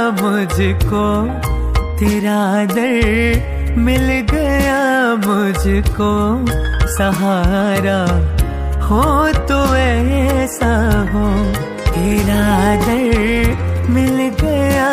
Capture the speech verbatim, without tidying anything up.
मुझको, तेरा दर मिल गया मुझको सहारा। हो तो ऐसा हो, तेरा दर मिल गया